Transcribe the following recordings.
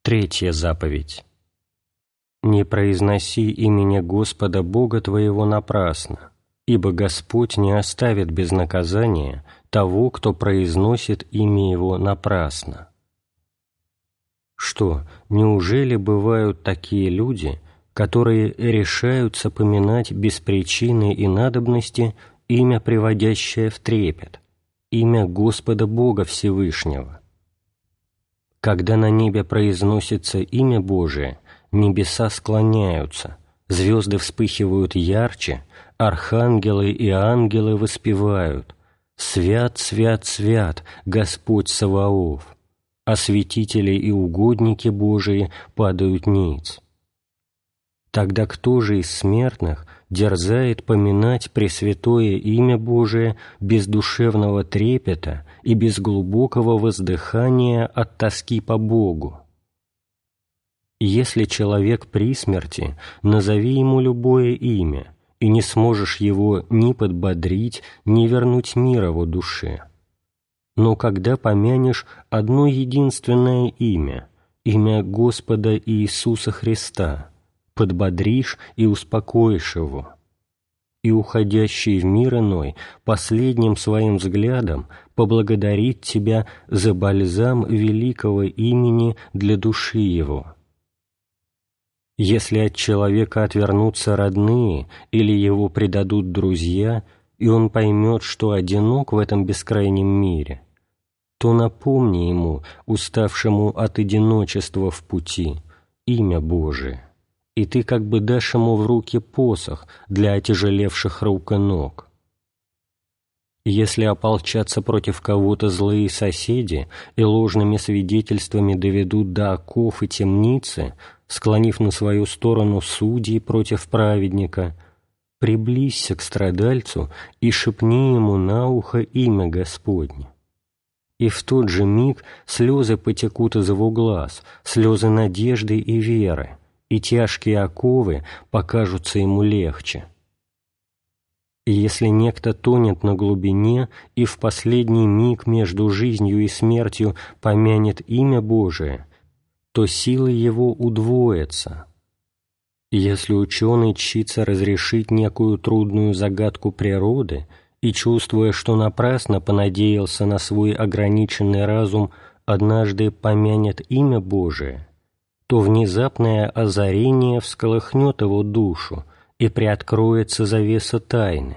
Третья заповедь. «Не произноси имени Господа Бога твоего напрасно, ибо Господь не оставит без наказания того, кто произносит имя Его напрасно». Что, неужели бывают такие люди, которые решаются поминать без причины и надобности имя, приводящее в трепет, имя Господа Бога Всевышнего? Когда на небе произносится имя Божие, небеса склоняются, звезды вспыхивают ярче, архангелы и ангелы воспевают: «Свят, свят, свят, Господь Саваоф», а святители и угодники Божии падают ниц. Тогда кто же из смертных дерзает поминать пресвятое имя Божие без душевного трепета и без глубокого воздыхания от тоски по Богу? Если человек при смерти, назови ему любое имя, и не сможешь его ни подбодрить, ни вернуть мир его душе. Но когда помянешь одно единственное имя, имя Господа Иисуса Христа, подбодришь и успокоишь его, и уходящий в мир иной последним своим взглядом поблагодарит тебя за бальзам великого имени для души его. Если от человека отвернутся родные или его предадут друзья, и он поймет, что одинок в этом бескрайнем мире, то напомни ему, уставшему от одиночества в пути, имя Божие, и ты как бы дашь ему в руки посох для отяжелевших рук и ног. Если ополчатся против кого-то злые соседи и ложными свидетельствами доведут до оков и темницы, склонив на свою сторону судей против праведника, приблизься к страдальцу и шепни ему на ухо имя Господне. И в тот же миг слезы потекут из его глаз, слезы надежды и веры, и тяжкие оковы покажутся ему легче. И если некто тонет на глубине и в последний миг между жизнью и смертью помянет имя Божие, то силы его удвоятся. Если ученый чтится разрешить некую трудную загадку природы и, чувствуя, что напрасно понадеялся на свой ограниченный разум, однажды помянет имя Божие, то внезапное озарение всколыхнет его душу, и приоткроется завеса тайны.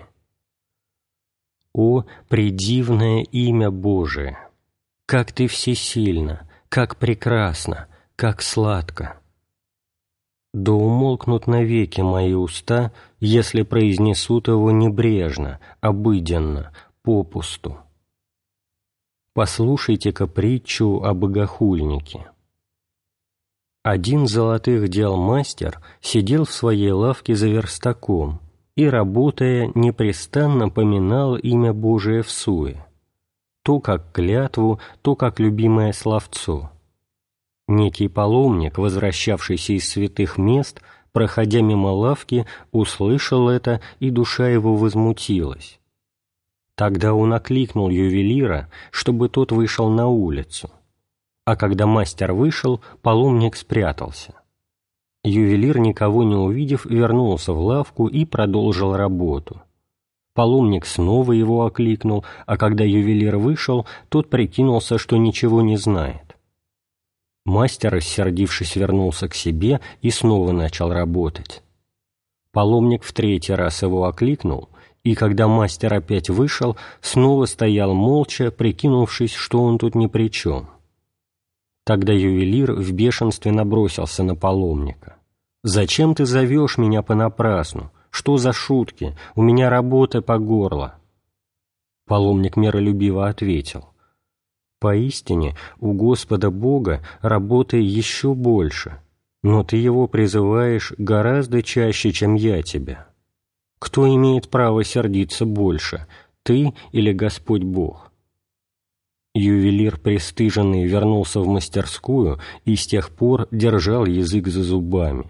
О, предивное имя Божие! Как ты всесильна, как прекрасно, как сладко! Да умолкнут навеки мои уста, если произнесут его небрежно, обыденно, попусту. Послушайте-ка притчу о богохульнике. Один золотых дел мастер сидел в своей лавке за верстаком и, работая, непрестанно поминал имя Божие всуе, то как клятву, то как любимое словцо. Некий паломник, возвращавшийся из святых мест, проходя мимо лавки, услышал это, и душа его возмутилась. Тогда он окликнул ювелира, чтобы тот вышел на улицу. А когда мастер вышел, паломник спрятался. Ювелир, никого не увидев, вернулся в лавку и продолжил работу. Паломник снова его окликнул, а когда ювелир вышел, тот прикинулся, что ничего не знает. Мастер, рассердившись, вернулся к себе и снова начал работать. Паломник в третий раз его окликнул, и когда мастер опять вышел, снова стоял молча, прикинувшись, что он тут ни при чем. Тогда ювелир в бешенстве набросился на паломника. «Зачем ты зовешь меня понапрасну? Что за шутки? У меня работа по горло». Паломник миролюбиво ответил: «Поистине, у Господа Бога работы еще больше, но ты его призываешь гораздо чаще, чем я тебя. Кто имеет право сердиться больше, ты или Господь Бог?» Ювелир, пристыженный, вернулся в мастерскую и с тех пор держал язык за зубами.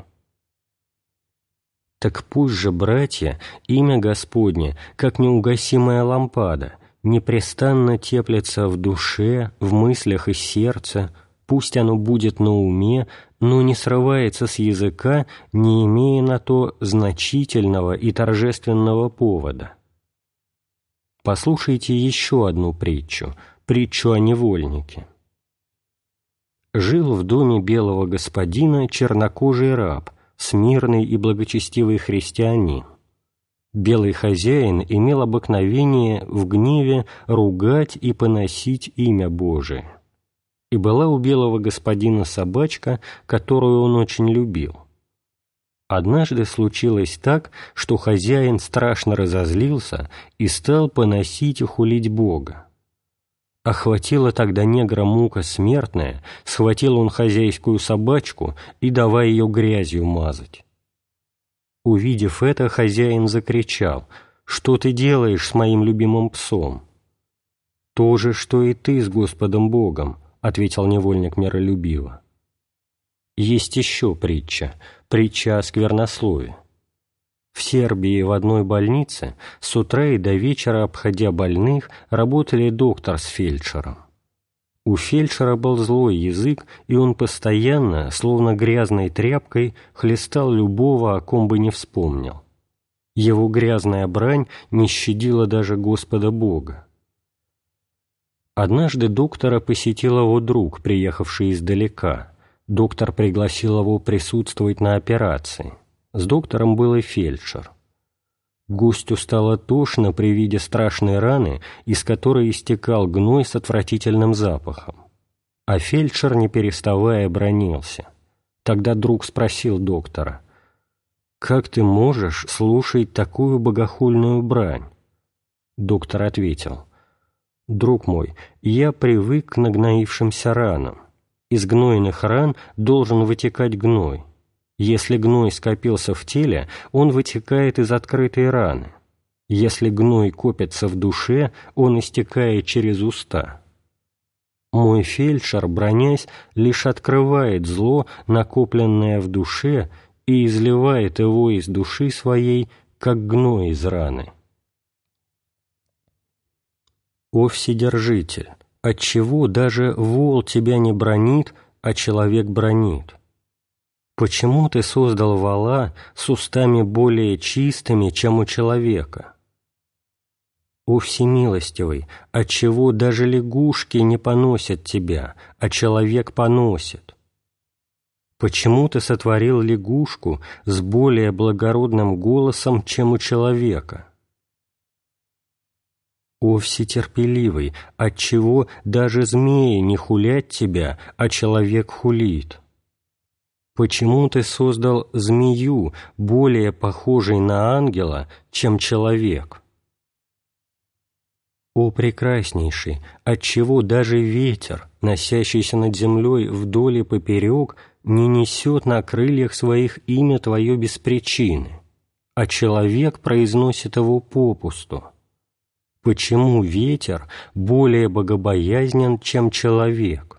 Так пусть же, братья, имя Господне, как неугасимая лампада, непрестанно теплится в душе, в мыслях и сердце, пусть оно будет на уме, но не срывается с языка, не имея на то значительного и торжественного повода. Послушайте еще одну притчу о невольнике. Жил в доме белого господина чернокожий раб, смирный и благочестивый христианин. Белый хозяин имел обыкновение в гневе ругать и поносить имя Божие. И была у белого господина собачка, которую он очень любил. Однажды случилось так, что хозяин страшно разозлился и стал поносить и хулить Бога. Охватила тогда негра мука смертная, схватил он хозяйскую собачку и давай ее грязью мазать. Увидев это, хозяин закричал: «Что ты делаешь с моим любимым псом?» «То же, что и ты с Господом Богом», — ответил невольник миролюбиво. Есть еще притча о сквернослове. В Сербии в одной больнице с утра и до вечера, обходя больных, работали доктор с фельдшером. У фельдшера был злой язык, и он постоянно, словно грязной тряпкой, хлестал любого, о ком бы не вспомнил. Его грязная брань не щадила даже Господа Бога. Однажды доктора посетил его друг, приехавший издалека. Доктор пригласил его присутствовать на операции. С доктором был и фельдшер. Гостю стало тошно при виде страшной раны, из которой истекал гной с отвратительным запахом. А фельдшер, не переставая, бранился. Тогда друг спросил доктора: «Как ты можешь слушать такую богохульную брань?» Доктор ответил: «Друг мой, я привык к нагноившимся ранам. Из гнойных ран должен вытекать гной. Если гной скопился в теле, он вытекает из открытой раны. Если гной копится в душе, он истекает через уста. Мой фельдшер, бранясь, лишь открывает зло, накопленное в душе, и изливает его из души своей, как гной из раны». О Вседержитель, отчего даже вол тебя не бранит, а человек бранит? Почему ты создал вола с устами более чистыми, чем у человека? О Всемилостивый, отчего даже лягушки не поносят тебя, а человек поносит? Почему ты сотворил лягушку с более благородным голосом, чем у человека? О Всетерпеливый, отчего даже змеи не хулят тебя, а человек хулит? Почему ты создал змею, более похожей на ангела, чем человек? О прекраснейший, отчего даже ветер, носящийся над землей вдоль и поперек, не несет на крыльях своих имя Твое без причины, а человек произносит его попусту? Почему ветер более богобоязнен, чем человек?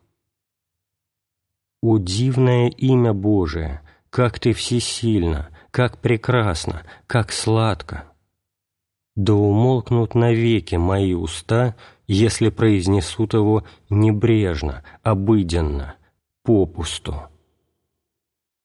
О дивное имя Божие, как Ты всесильна, как прекрасно, как сладко! Да умолкнут навеки мои уста, если произнесут его небрежно, обыденно, попусту.